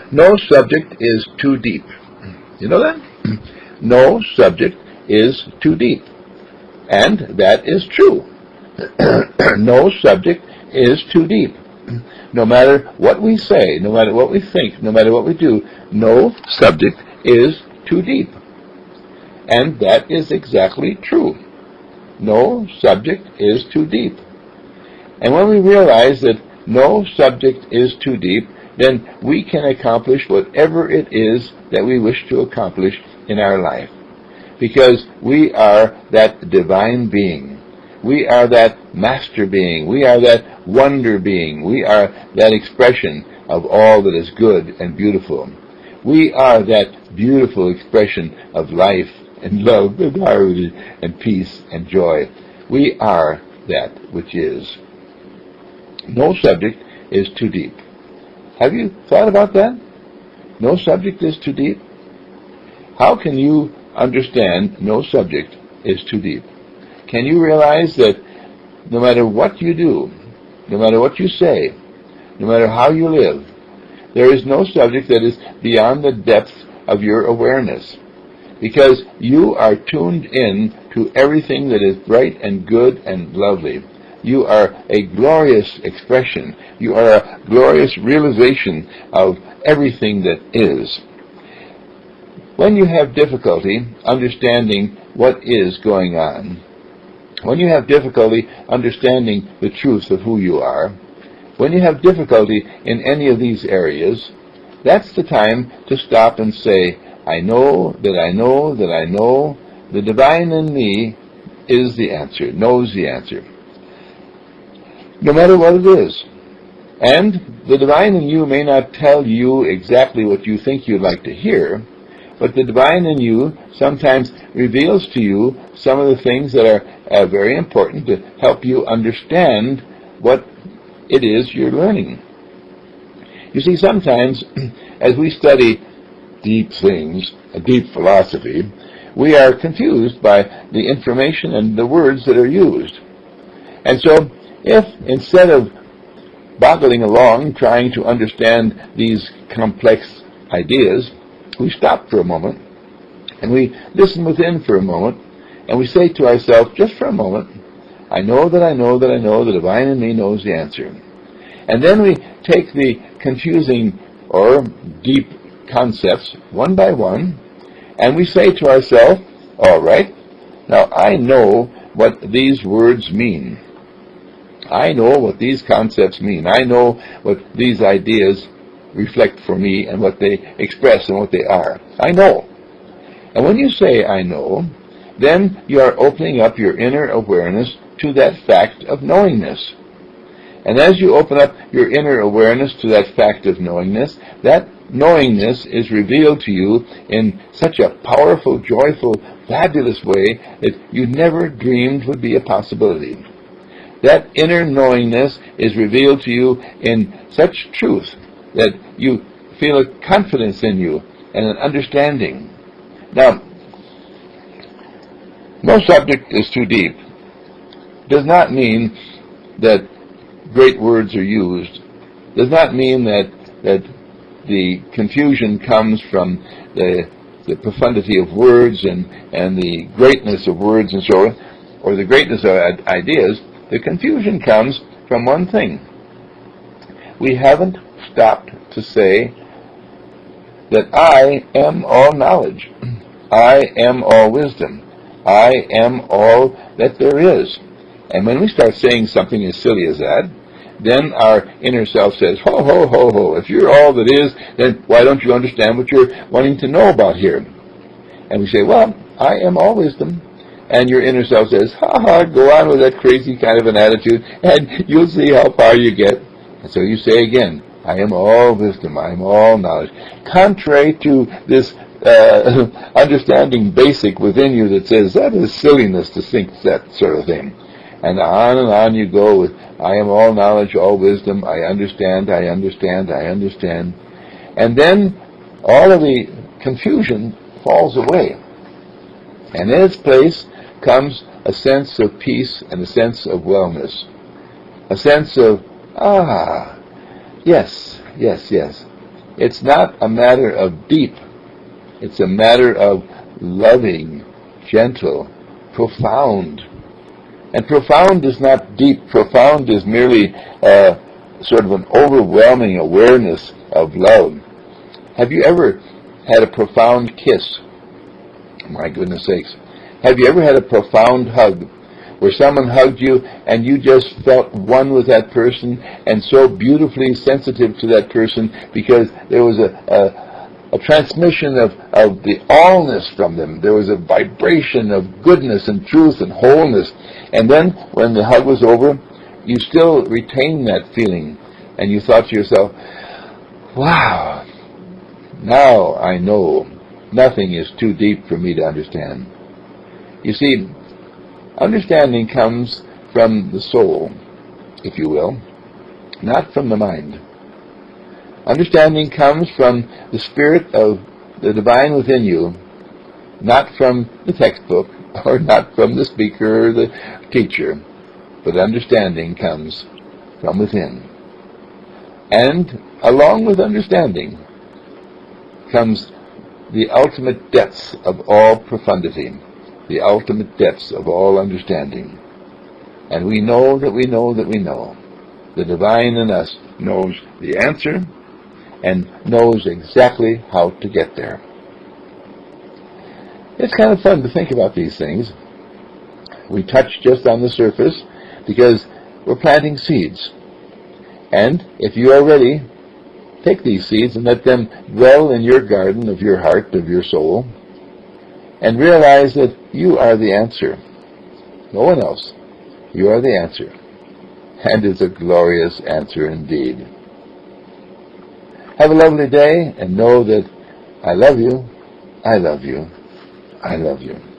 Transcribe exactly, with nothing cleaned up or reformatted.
No subject is too deep. You know that? No subject is too deep. And that is true. No subject is too deep. No matter what we say, no matter what we think, no matter what we do, no subject is too deep. And that is exactly true. No subject is too deep. And when we realize that no subject is too deep, then we can accomplish whatever it is that we wish to accomplish in our life. Because we are that divine being. We are that master being. We are that wonder being. We are that expression of all that is good and beautiful. We are that beautiful expression of life and love and harmony and peace and joy. We are that which is. No subject is too deep. Have you thought about that? No subject is too deep? How can you understand no subject is too deep? Can you realize that no matter what you do, no matter what you say, no matter how you live, there is no subject that is beyond the depth of your awareness? Because you are tuned in to everything that is bright and good and lovely. You are a glorious expression. You are a glorious realization of everything that is. When you have difficulty understanding what is going on, when you have difficulty understanding the truth of who you are, when you have difficulty in any of these areas, that's the time to stop and say, I know that I know that I know the divine in me is the answer, knows the answer. No matter what it is. And the divine in you may not tell you exactly what you think you'd like to hear, but the divine in you sometimes reveals to you some of the things that are uh, very important to help you understand what it is you're learning. You see, sometimes as we study deep things, a deep philosophy, we are confused by the information and the words that are used. And so, if instead of boggling along trying to understand these complex ideas, we stop for a moment and we listen within for a moment and we say to ourselves, just for a moment, I know that I know that I know the divine in me knows the answer. And then we take the confusing or deep concepts one by one and we say to ourselves, all right, now I know what these words mean. I know what these concepts mean. I know what these ideas reflect for me and what they express and what they are. I know. And when you say I know, then you are opening up your inner awareness to that fact of knowingness. And as you open up your inner awareness to that fact of knowingness, that knowingness is revealed to you in such a powerful, joyful, fabulous way that you never dreamed would be a possibility. That inner knowingness is revealed to you in such truth that you feel a confidence in you and an understanding. Now, no subject is too deep does not mean that great words are used, does not mean that that the confusion comes from the, the profundity of words and, and the greatness of words and so on, or the greatness of ideas. The confusion comes from one thing. We haven't stopped to say that I am all knowledge. I am all wisdom. I am all that there is. And when we start saying something as silly as that, then our inner self says, ho, ho, ho, ho, if you're all that is, then why don't you understand what you're wanting to know about here? And we say, well, I am all wisdom. And your inner self says, ha ha, go on with that crazy kind of an attitude, and you'll see how far you get. And so you say again, I am all wisdom, I am all knowledge. Contrary to this uh, understanding basic within you that says, that is silliness to think that sort of thing. And on and on you go with, I am all knowledge, all wisdom, I understand, I understand, I understand. And then all of the confusion falls away. And in its place comes a sense of peace and a sense of wellness. A sense of, ah, yes, yes, yes. It's not a matter of deep. It's a matter of loving, gentle, profound. And profound is not deep. Profound is merely uh, sort of an overwhelming awareness of love. Have you ever had a profound kiss? My goodness sakes. Have you ever had a profound hug where someone hugged you and you just felt one with that person and so beautifully sensitive to that person because there was a, a, a transmission of, of the allness from them. There was a vibration of goodness and truth and wholeness. And then when the hug was over, you still retained that feeling and you thought to yourself, wow, now I know nothing is too deep for me to understand. You see, understanding comes from the soul, if you will, not from the mind. Understanding comes from the spirit of the divine within you, not from the textbook, or not from the speaker or the teacher, but understanding comes from within. And along with understanding comes the ultimate depths of all profundity, the ultimate depths of all understanding. And we know that we know that we know. The divine in us knows the answer and knows exactly how to get there. It's kind of fun to think about these things. We touch just on the surface because we're planting seeds. And if you are ready, take these seeds and let them dwell in your garden of your heart, of your soul, and realize that you are the answer. No one else. You are the answer. And it's a glorious answer indeed. Have a lovely day and know that I love you, I love you, I love you.